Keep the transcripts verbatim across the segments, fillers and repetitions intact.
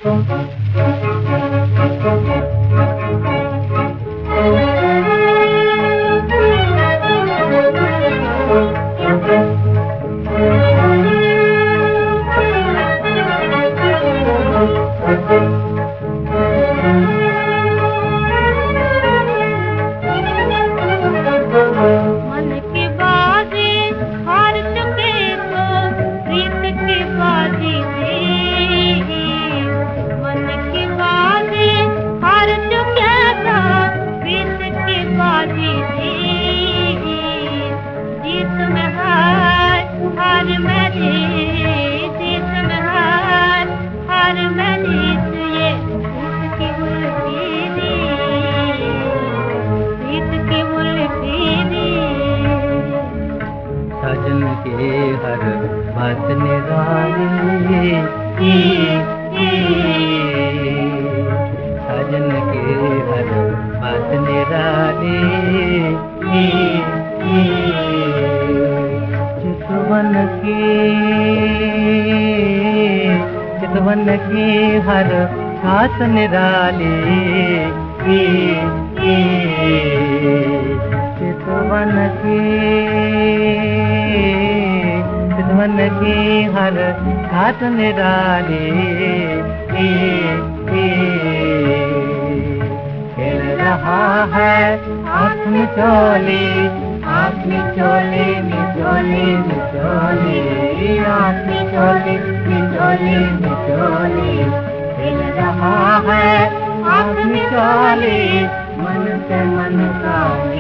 साजन के हर बात निराली, साजन के हर बात निराली, चितवन की चितवन की हर घास निराली, चितवन की चितवन की हर घास निराली, खेल रहा है आँख में चोली, आँख में चोली मिचोली मिचोली, आँख में चोली मिचोली मिचोली, खेल रहा है आँख में चोली, मन से मन का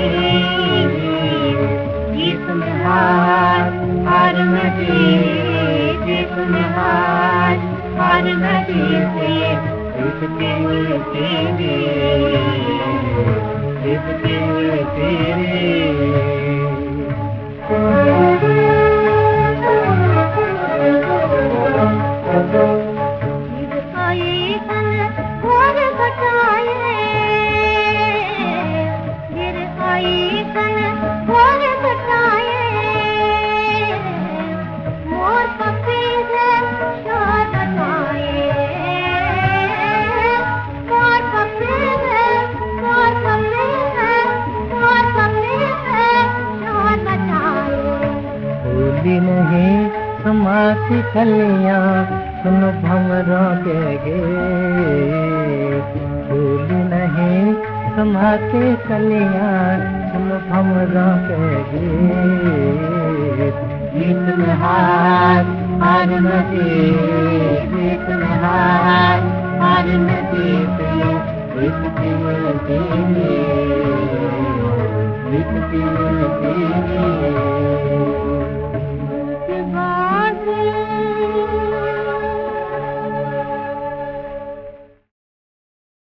गीत में हार हार नदी, गीत में हार हार नदी से उठती तेरी, उठती तेरी। नहीं समाती कलियां सुनो भंवरों के गीत, फूल नहीं समाती कलियां सुनो भंवरों के गीत, गीत में हार हार नदी, गीत में हार हार नदी से उठती तेरी, उठती तेरी।